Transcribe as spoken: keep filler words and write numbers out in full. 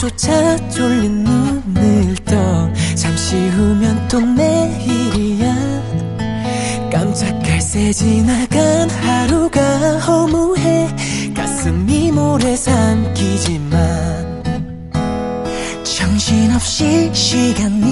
하루조차 졸린 눈을 떠 잠시 후면 또 내일이야. 깜짝할 새 지나간 하루가 허무해. 가슴이 모래 삼키지만 정신없이 시간